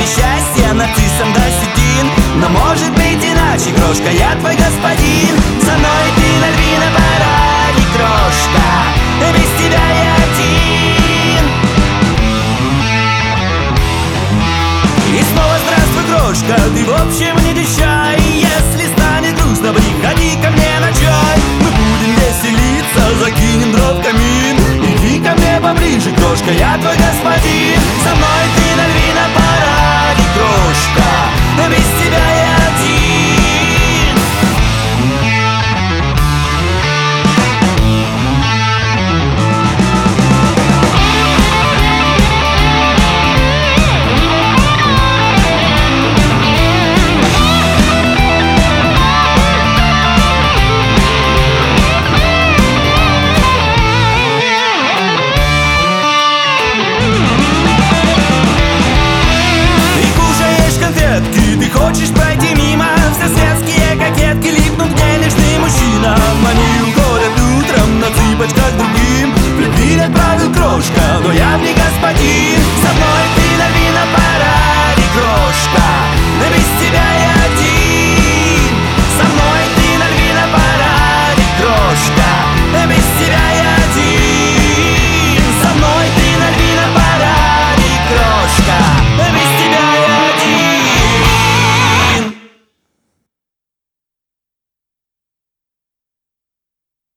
счастья нарциссом до седин. Но может быть иначе, крошка, я твой господин. Со мной ты на львином параде, крошка, без тебя я один. И снова здравствуй, крошка, ты в общем не дещай. Если станет грустно, приходи ко мне на чай. Мы будем веселиться, закинем дров в камин. Иди ко мне поближе, крошка, я твой господин. Со мной ты